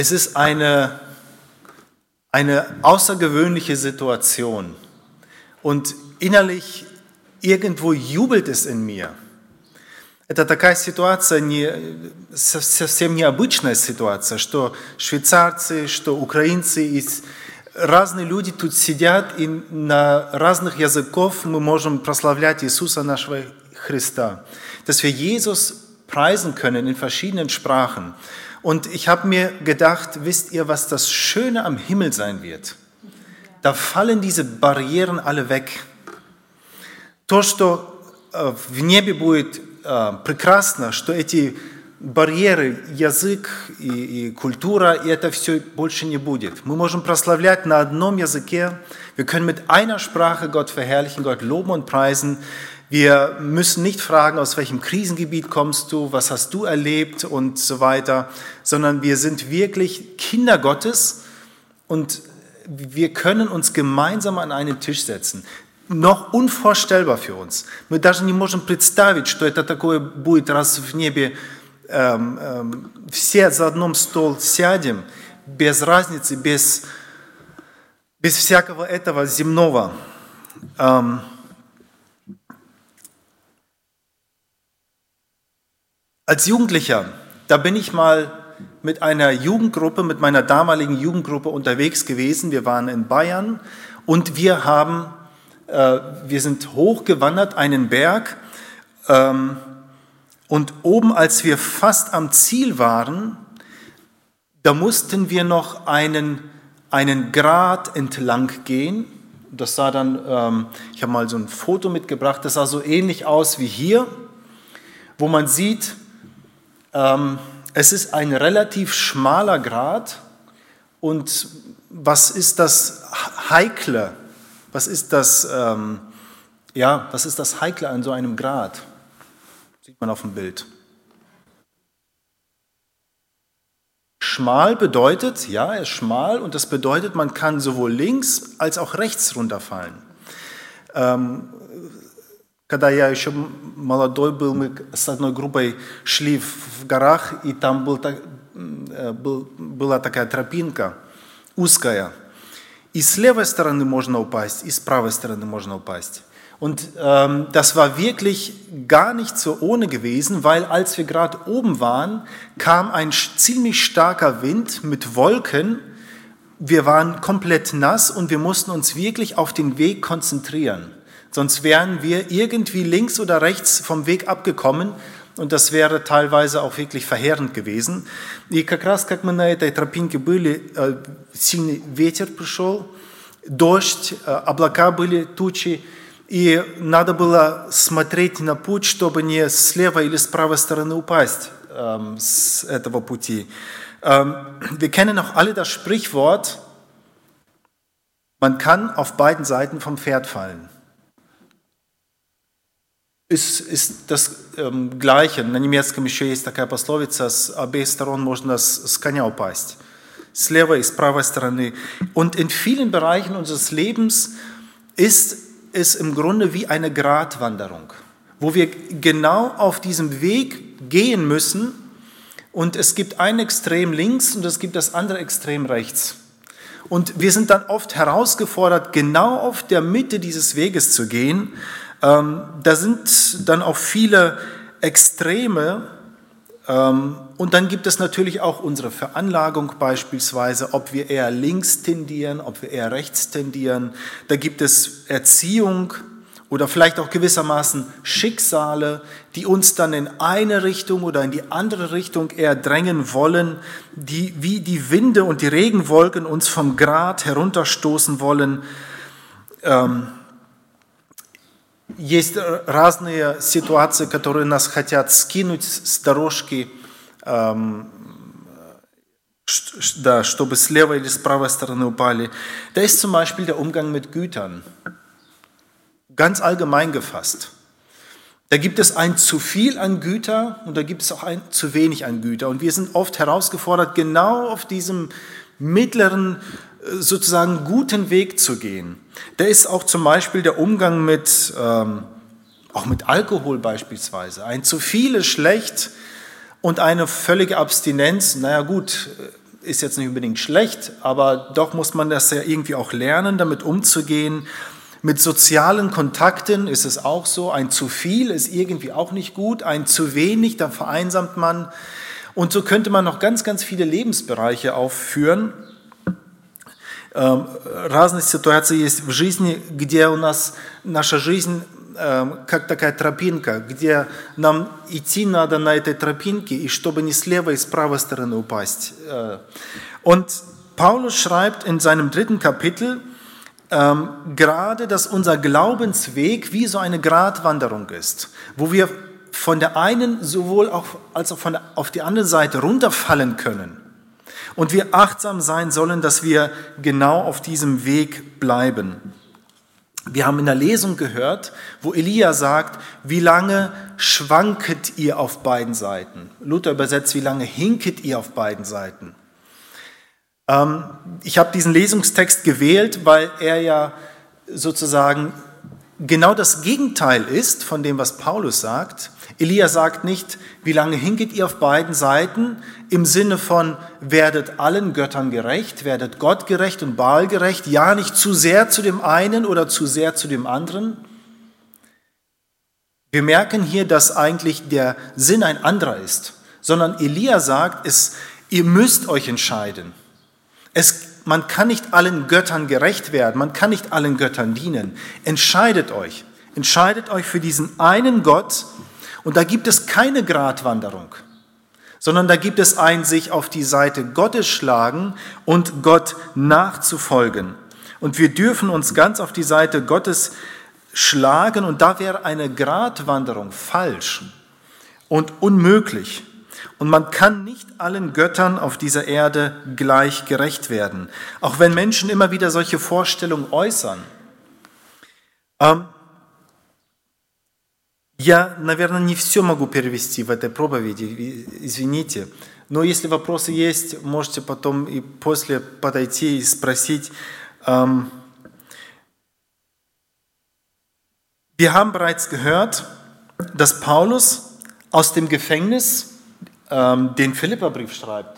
Es ist eine außergewöhnliche Situation und innerlich irgendwo jubelt es in mir. Это такая ситуация, совсем необычная ситуация, что швейцарцы, что украинцы, и разные люди тут сидят, и на разных языках мы можем прославлять Иисуса нашего Христа. Dass wir Jesus preisen können in verschiedenen Sprachen. Und ich habe mir gedacht, wisst ihr, was das Schöne am Himmel sein wird? Da fallen diese Barrieren alle weg. То, что в небе будет прекрасно, что эти барьеры, язык и культура, и это все больше не будет. Мы можем прославлять на одном языке, wir können mit einer Sprache Gott verherrlichen, Gott loben und preisen. Wir müssen nicht fragen, aus welchem Krisengebiet kommst du, was hast du erlebt und so weiter, sondern wir sind wirklich Kinder Gottes und wir können uns gemeinsam an einen Tisch setzen. Noch unvorstellbar für uns. Мы даже не можем представить, что это такое будет, раз в небе все за одном стол сядем, без разницы, без всякого этого земного. Als Jugendlicher, da bin ich mal mit einer Jugendgruppe, mit meiner damaligen Jugendgruppe unterwegs gewesen. Wir waren in Bayern und wir sind hochgewandert, einen Berg, und oben, als wir fast am Ziel waren, da mussten wir noch einen Grat entlang gehen. Das sah dann, ich habe mal so ein Foto mitgebracht, das sah so ähnlich aus wie hier, wo man sieht, es ist ein relativ schmaler Grat. Und was ist das Heikle? Was ist das Heikle an so einem Grat? Sieht man auf dem Bild. Schmal bedeutet, ja, er ist schmal und das bedeutet, man kann sowohl links als auch rechts runterfallen. Когда я еще молодой был, мы с одной группой шли в горах, и там была такая тропинка узкая. И с левой стороны можно упасть, и с правой стороны можно упасть. Und das war wirklich gar nicht so ohne gewesen, weil als wir gerade oben waren, kam ein ziemlich starker Wind mit Wolken. Wir waren komplett nass und wir mussten uns wirklich auf den Weg konzentrieren. Sonst wären wir irgendwie links oder rechts vom Weg abgekommen. Und das wäre teilweise auch wirklich verheerend gewesen. И как раз, как мы на этой тропинке были, сильный ветер пришел, дождь, облака были, тучи, и надо было смотреть на путь, чтобы не с левой или с правой стороны упасть с этого пути. Wir kennen auch alle das Sprichwort, man kann auf beiden Seiten vom Pferd fallen. Ist das Gleiche. На немецком еще есть такая пословица: с обеих сторон можно с коня упасть. С левой и с правой стороны. Und in vielen Bereichen unseres Lebens ist es im Grunde wie eine Gratwanderung, wo wir genau auf diesem Weg gehen müssen und es gibt ein Extrem links und es gibt das andere Extrem rechts. Und wir sind dann oft herausgefordert, genau auf der Mitte dieses Weges zu gehen. Da sind dann auch viele Extreme und dann gibt es natürlich auch unsere Veranlagung beispielsweise, ob wir eher links tendieren, ob wir eher rechts tendieren. Da gibt es Erziehung oder vielleicht auch gewissermaßen Schicksale, die uns dann in eine Richtung oder in die andere Richtung eher drängen wollen, die wie die Winde und die Regenwolken uns vom Grat herunterstoßen wollen. Есть разные ситуации, которые нас хотят скинуть с дорожки, чтобы с левой или с правой стороны упали. Da ist zum Beispiel der Umgang mit Gütern, ganz allgemein gefasst. Da gibt es ein zu viel an Güter und da gibt es auch ein zu wenig an Güter. Und wir sind oft herausgefordert, genau auf diesem mittleren, sozusagen guten Weg zu gehen. Da ist auch zum Beispiel der Umgang mit Alkohol beispielsweise. Ein zu viel ist schlecht und eine völlige Abstinenz, naja gut, ist jetzt nicht unbedingt schlecht, aber doch muss man das ja irgendwie auch lernen, damit umzugehen. Mit sozialen Kontakten ist es auch so, ein zu viel ist irgendwie auch nicht gut, ein zu wenig, dann vereinsamt man. Und so könnte man noch ganz, ganz viele Lebensbereiche aufführen. Разные ситуации есть в жизни, где у нас наша жизнь как такая тропинка, где нам идти надо на этой тропинке, и чтобы не с левой, и с правой стороны упасть. Und Paulus schreibt in seinem 3. Kapitel, gerade, dass unser Glaubensweg wie so eine Gratwanderung ist, wo wir von der einen sowohl auch als auch auf die andere Seite runterfallen können und wir achtsam sein sollen, dass wir genau auf diesem Weg bleiben. Wir haben in der Lesung gehört, wo Elia sagt, wie lange schwanket ihr auf beiden Seiten? Luther übersetzt, wie lange hinket ihr auf beiden Seiten? Ich habe diesen Lesungstext gewählt, weil er ja sozusagen genau das Gegenteil ist von dem, was Paulus sagt. Elia sagt nicht, wie lange hinket ihr auf beiden Seiten, im Sinne von, werdet allen Göttern gerecht, werdet Gott gerecht und Baal gerecht, ja, nicht zu sehr zu dem einen oder zu sehr zu dem anderen. Wir merken hier, dass eigentlich der Sinn ein anderer ist, sondern Elia sagt, ihr müsst euch entscheiden. Man kann nicht allen Göttern gerecht werden, man kann nicht allen Göttern dienen. Entscheidet euch für diesen einen Gott, und da gibt es keine Gratwanderung, sondern da gibt es ein sich auf die Seite Gottes schlagen und Gott nachzufolgen. Und wir dürfen uns ganz auf die Seite Gottes schlagen, und da wäre eine Gratwanderung falsch und unmöglich. Und man kann nicht allen Göttern auf dieser Erde gleich gerecht werden, auch wenn Menschen immer wieder solche Vorstellungen äußern. Я, наверное, не все могу перевести в этой проповеди, извините. Но если вопросы есть, можете потом и после подойти и спросить. Wir haben bereits gehört, dass Paulus aus dem Gefängnis den Philipperbrief schreibt.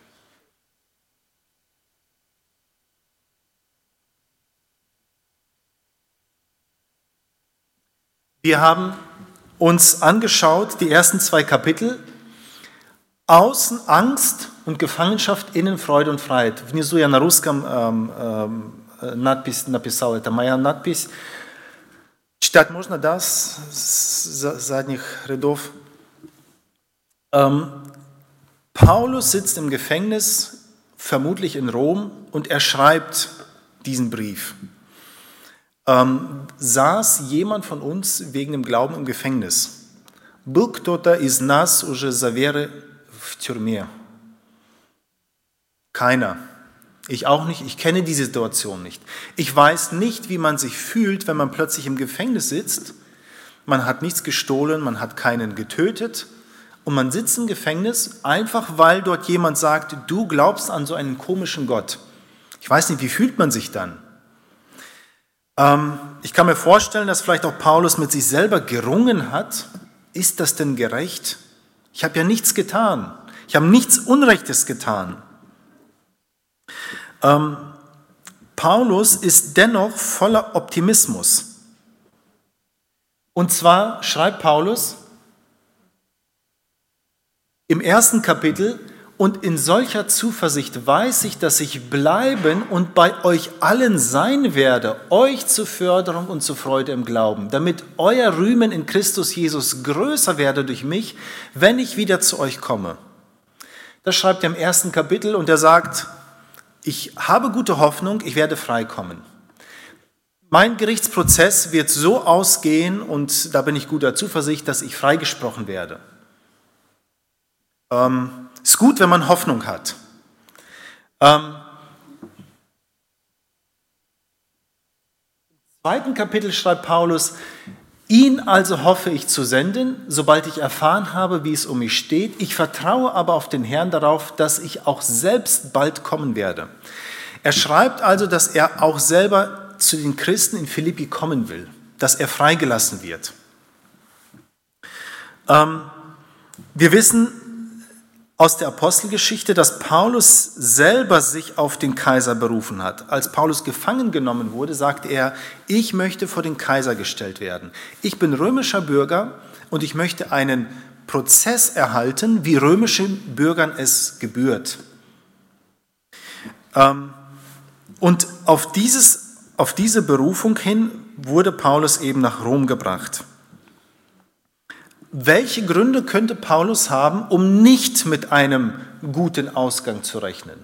Wir haben uns angeschaut, die ersten 2 Kapitel, außen Angst und Gefangenschaft, innen Freude und Freiheit. Внизу я на русском надпись написал, это моя надпись. Читать можно, да, с задних рядов? Paulus sitzt im Gefängnis, vermutlich in Rom, und er schreibt diesen Brief. Saß jemand von uns wegen dem Glauben im Gefängnis? Был кто-то из нас уже за веры в тюрьме? Keiner. Ich auch nicht. Ich kenne die Situation nicht. Ich weiß nicht, wie man sich fühlt, wenn man plötzlich im Gefängnis sitzt. Man hat nichts gestohlen, man hat keinen getötet und man sitzt im Gefängnis, einfach weil dort jemand sagt, du glaubst an so einen komischen Gott. Ich weiß nicht, wie fühlt man sich dann? Ich kann mir vorstellen, dass vielleicht auch Paulus mit sich selber gerungen hat. Ist das denn gerecht? Ich habe ja nichts getan. Ich habe nichts Unrechtes getan. Paulus ist dennoch voller Optimismus. Und zwar schreibt Paulus im 1. Kapitel: Und in solcher Zuversicht weiß ich, dass ich bleiben und bei euch allen sein werde, euch zur Förderung und zur Freude im Glauben, damit euer Rühmen in Christus Jesus größer werde durch mich, wenn ich wieder zu euch komme. Das schreibt er im 1. Kapitel, und er sagt, ich habe gute Hoffnung, ich werde freikommen. Mein Gerichtsprozess wird so ausgehen, und da bin ich guter Zuversicht, dass ich freigesprochen werde. Ist gut, wenn man Hoffnung hat. Im 2. Kapitel schreibt Paulus, ihn also hoffe ich zu senden, sobald ich erfahren habe, wie es um mich steht. Ich vertraue aber auf den Herrn darauf, dass ich auch selbst bald kommen werde. Er schreibt also, dass er auch selber zu den Christen in Philippi kommen will, dass er freigelassen wird. Wir wissen, aus der Apostelgeschichte, dass Paulus selber sich auf den Kaiser berufen hat. Als Paulus gefangen genommen wurde, sagte er, ich möchte vor den Kaiser gestellt werden. Ich bin römischer Bürger und ich möchte einen Prozess erhalten, wie römischen Bürgern es gebührt. Und auf diese Berufung hin wurde Paulus eben nach Rom gebracht. Welche Gründe könnte Paulus haben, um nicht mit einem guten Ausgang zu rechnen?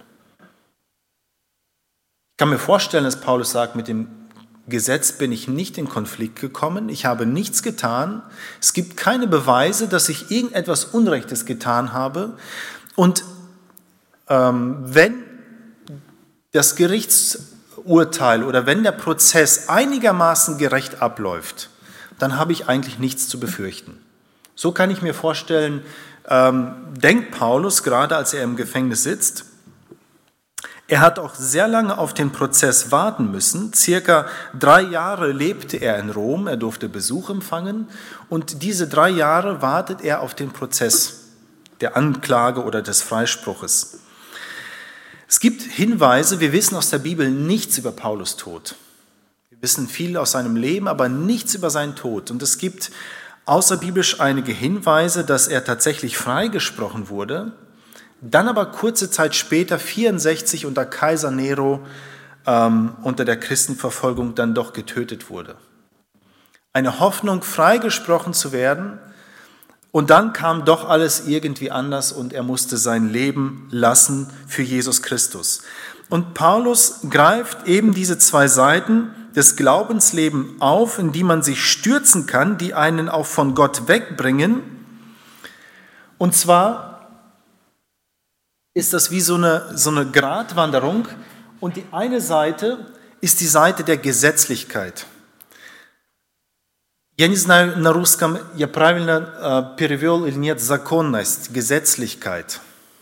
Ich kann mir vorstellen, dass Paulus sagt, mit dem Gesetz bin ich nicht in Konflikt gekommen, ich habe nichts getan, es gibt keine Beweise, dass ich irgendetwas Unrechtes getan habe. Und wenn das Gerichtsurteil oder wenn der Prozess einigermaßen gerecht abläuft, dann habe ich eigentlich nichts zu befürchten. So kann ich mir vorstellen, denkt Paulus, gerade als er im Gefängnis sitzt. Er hat auch sehr lange auf den Prozess warten müssen. Circa 3 Jahre lebte er in Rom, er durfte Besuch empfangen und diese 3 Jahre wartet er auf den Prozess der Anklage oder des Freispruches. Es gibt Hinweise, wir wissen aus der Bibel nichts über Paulus' Tod. Wir wissen viel aus seinem Leben, aber nichts über seinen Tod. Und es gibt außerbiblisch einige Hinweise, dass er tatsächlich freigesprochen wurde, dann aber kurze Zeit später, 64 unter Kaiser Nero, unter der Christenverfolgung dann doch getötet wurde. Eine Hoffnung, freigesprochen zu werden, und dann kam doch alles irgendwie anders und er musste sein Leben lassen für Jesus Christus. Und Paulus greift eben diese 2 Seiten des Glaubenslebens auf, in die man sich stürzen kann, die einen auch von Gott wegbringen. Und zwar ist das wie so eine Gratwanderung und die eine Seite ist die Seite der Gesetzlichkeit. Я не знаю, на русском я правильно перевел или нет, законность, Gesetzlichkeit.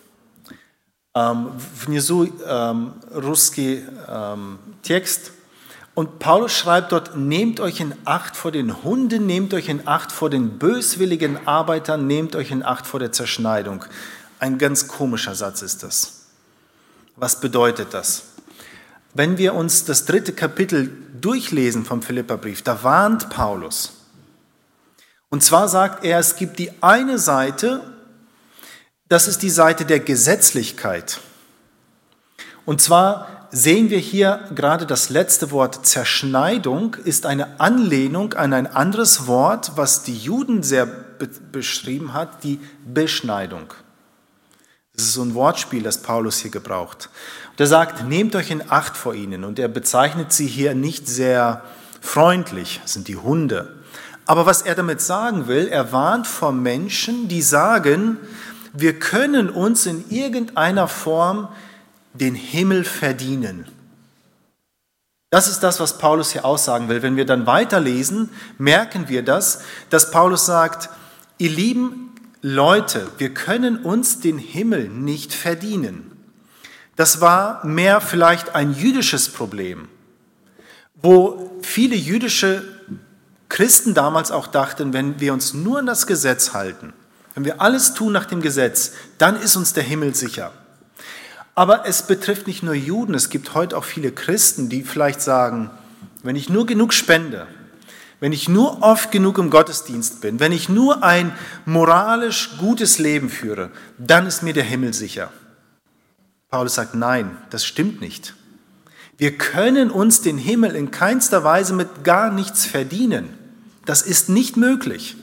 Внизу русский Text. Und Paulus schreibt dort, nehmt euch in Acht vor den Hunden, nehmt euch in Acht vor den böswilligen Arbeitern, nehmt euch in Acht vor der Zerschneidung. Ein ganz komischer Satz ist das. Was bedeutet das? Wenn wir uns das 3. Kapitel durchlesen vom Philipperbrief, da warnt Paulus. Und zwar sagt er, es gibt die eine Seite, das ist die Seite der Gesetzlichkeit. Und zwar sehen wir hier gerade das letzte Wort Zerschneidung ist eine Anlehnung an ein anderes Wort, was die Juden sehr beschrieben hat, die Beschneidung. Das ist so ein Wortspiel, das Paulus hier gebraucht. Und er sagt, nehmt euch in Acht vor ihnen. Und er bezeichnet sie hier nicht sehr freundlich, das sind die Hunde. Aber was er damit sagen will, er warnt vor Menschen, die sagen, wir können uns in irgendeiner Form den Himmel verdienen. Das ist das, was Paulus hier aussagen will. Wenn wir dann weiterlesen, merken wir das, dass Paulus sagt, ihr lieben Leute, wir können uns den Himmel nicht verdienen. Das war mehr vielleicht ein jüdisches Problem, wo viele jüdische Christen damals auch dachten, wenn wir uns nur an das Gesetz halten, wenn wir alles tun nach dem Gesetz, dann ist uns der Himmel sicher. Aber es betrifft nicht nur Juden, es gibt heute auch viele Christen, die vielleicht sagen, wenn ich nur genug spende, wenn ich nur oft genug im Gottesdienst bin, wenn ich nur ein moralisch gutes Leben führe, dann ist mir der Himmel sicher. Paulus sagt, nein, das stimmt nicht. Wir können uns den Himmel in keinster Weise mit gar nichts verdienen. Das ist nicht möglich.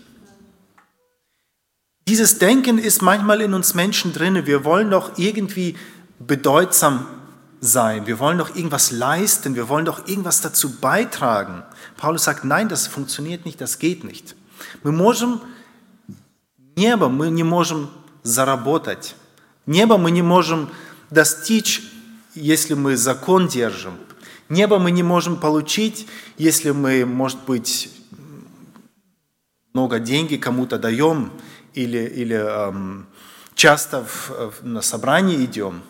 Dieses Denken ist manchmal in uns Menschen drin. Wir wollen doch irgendwie bedeutsam sein. Wir wollen doch irgendwas leisten. Wir wollen doch irgendwas dazu beitragen. Paulus sagt, nein, das funktioniert nicht, das geht nicht. Мы можем небо, мы не можем заработать. Небо мы не можем достичь, если мы закон держим. Небо мы не можем получить, если мы, может быть, много денег кому-то даем или часто на собрание идем.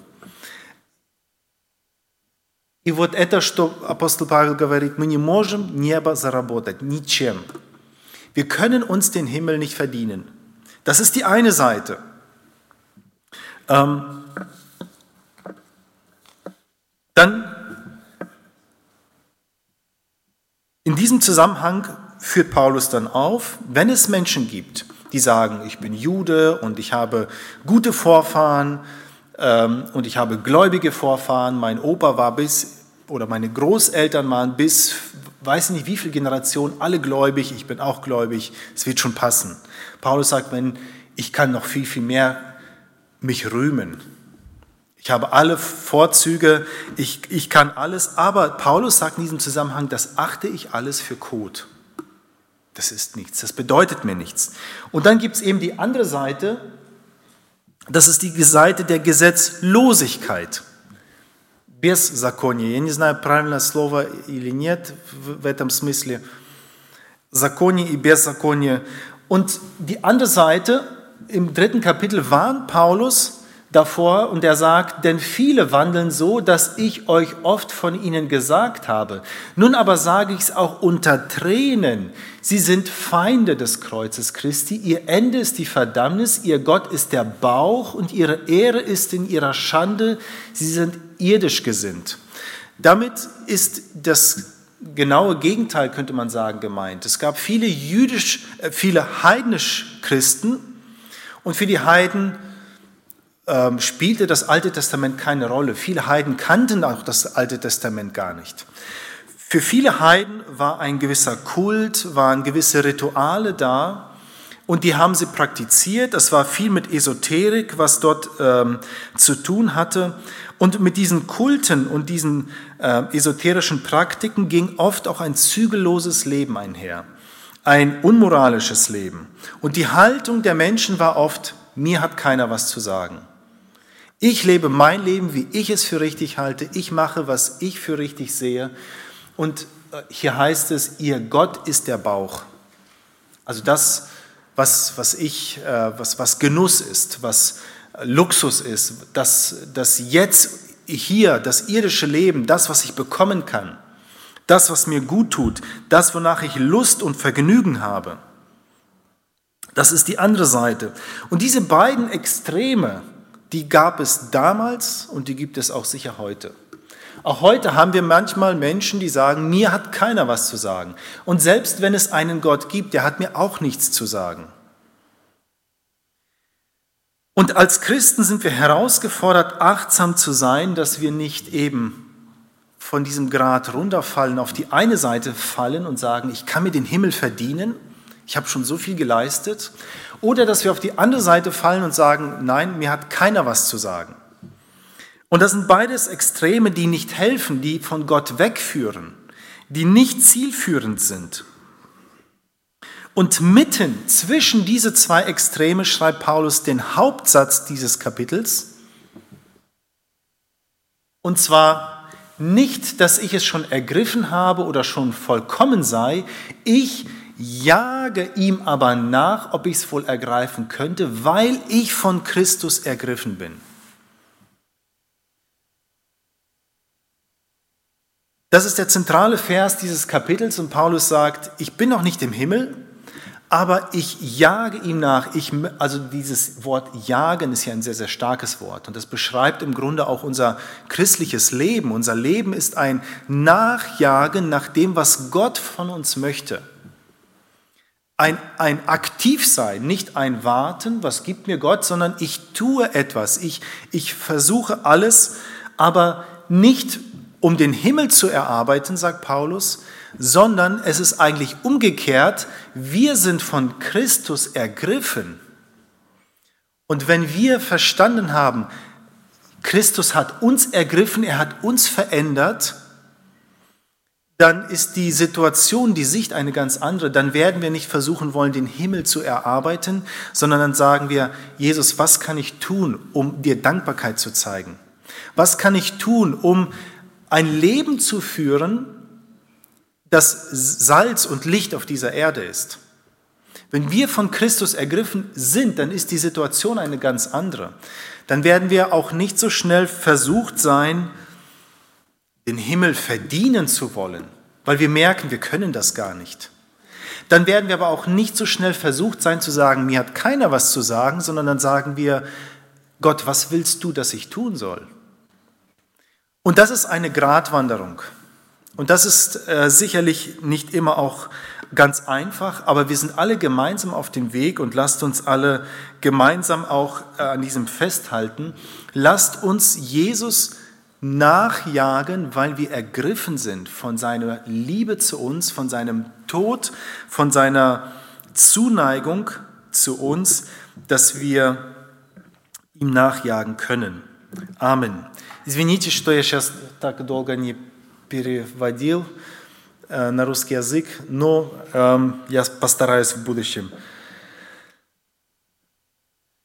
И вот это, что апостол Павел говорит, мы не можем небо заработать ничем. Wir können uns den Himmel nicht verdienen. Das ist die eine Seite. Dann in diesem Zusammenhang führt Paulus dann auf, wenn es Menschen gibt, die sagen, ich bin Jude und ich habe gute Vorfahren und ich habe gläubige Vorfahren, mein Opa war oder meine Großeltern waren bis, weiß nicht wie viele Generationen, alle gläubig, ich bin auch gläubig, es wird schon passen. Paulus sagt, ich kann noch viel, viel mehr mich rühmen. Ich habe alle Vorzüge, ich kann alles, aber Paulus sagt in diesem Zusammenhang, das achte ich alles für Kot. Das ist nichts, das bedeutet mir nichts. Und dann gibt es eben die andere Seite, das ist die Seite der Gesetzlosigkeit. Беззаконие. Я не знаю, правильное слово или нет в этом смысле. Законие и беззаконие. Und die andere Seite, im 3. Kapitel warnt Paulus davor und er sagt, denn viele wandeln so, dass ich euch oft von ihnen gesagt habe. Nun aber sage ich es auch unter Tränen. Sie sind Feinde des Kreuzes Christi. Ihr Ende ist die Verdammnis, ihr Gott ist der Bauch und ihre Ehre ist in ihrer Schande. Sie sind irdisch gesinnt. Damit ist das genaue Gegenteil, könnte man sagen, gemeint. Es gab viele heidnisch Christen und für die Heiden spielte das Alte Testament keine Rolle. Viele Heiden kannten auch das Alte Testament gar nicht. Für viele Heiden war ein gewisser Kult, waren gewisse Rituale da und die haben sie praktiziert. Es war viel mit Esoterik, was dort zu tun hatte. Und mit diesen Kulten und diesen esoterischen Praktiken ging oft auch ein zügelloses Leben einher, ein unmoralisches Leben. Und die Haltung der Menschen war oft, mir hat keiner was zu sagen. Ich lebe mein Leben, wie ich es für richtig halte. Ich mache, was ich für richtig sehe. Und hier heißt es, ihr Gott ist der Bauch. Also das, was Genuss ist, was Luxus ist, das jetzt hier, das irdische Leben, das, was ich bekommen kann, das, was mir gut tut, das, wonach ich Lust und Vergnügen habe. Das ist die andere Seite. Und diese beiden Extreme, die gab es damals und die gibt es auch sicher heute. Auch heute haben wir manchmal Menschen, die sagen, mir hat keiner was zu sagen. Und selbst wenn es einen Gott gibt, der hat mir auch nichts zu sagen. Und als Christen sind wir herausgefordert, achtsam zu sein, dass wir nicht eben von diesem Grat runterfallen, auf die eine Seite fallen und sagen, ich kann mir den Himmel verdienen, ich habe schon so viel geleistet. Oder dass wir auf die andere Seite fallen und sagen, nein, mir hat keiner was zu sagen. Und das sind beides Extreme, die nicht helfen, die von Gott wegführen, die nicht zielführend sind. Und mitten zwischen diese zwei Extreme schreibt Paulus den Hauptsatz dieses Kapitels. Und zwar nicht, dass ich es schon ergriffen habe oder schon vollkommen sei, ich jage ihm aber nach, ob ich es wohl ergreifen könnte, weil ich von Christus ergriffen bin. Das ist der zentrale Vers dieses Kapitels und Paulus sagt, ich bin noch nicht im Himmel, aber ich jage ihm nach. Also dieses Wort jagen ist ja ein sehr, sehr starkes Wort und das beschreibt im Grunde auch unser christliches Leben. Unser Leben ist ein Nachjagen nach dem, was Gott von uns möchte. Ein Aktivsein, nicht ein Warten, was gibt mir Gott, sondern ich tue etwas. Ich versuche alles, aber nicht um den Himmel zu erarbeiten, sagt Paulus, sondern es ist eigentlich umgekehrt. Wir sind von Christus ergriffen. Und wenn wir verstanden haben, Christus hat uns ergriffen, er hat uns verändert, dann ist die Situation, die Sicht eine ganz andere. Dann werden wir nicht versuchen wollen, den Himmel zu erarbeiten, sondern dann sagen wir, Jesus, was kann ich tun, um dir Dankbarkeit zu zeigen? Was kann ich tun, um ein Leben zu führen, das Salz und Licht auf dieser Erde ist? Wenn wir von Christus ergriffen sind, dann ist die Situation eine ganz andere. Dann werden wir auch nicht so schnell versucht sein, den Himmel verdienen zu wollen, weil wir merken, wir können das gar nicht. Dann werden wir aber auch nicht so schnell versucht sein zu sagen, mir hat keiner was zu sagen, sondern dann sagen wir, Gott, was willst du, dass ich tun soll? Und das ist eine Gratwanderung. Und das ist sicherlich nicht immer auch ganz einfach, aber wir sind alle gemeinsam auf dem Weg und lasst uns alle gemeinsam auch an diesem festhalten. Lasst uns Jesus nachjagen, weil wir ergriffen sind von seiner Liebe zu uns, von seinem Tod, von seiner Zuneigung zu uns, dass wir ihm nachjagen können. Amen. Извините, что я сейчас так долго не переводил на русский язык, но я постараюсь в будущем.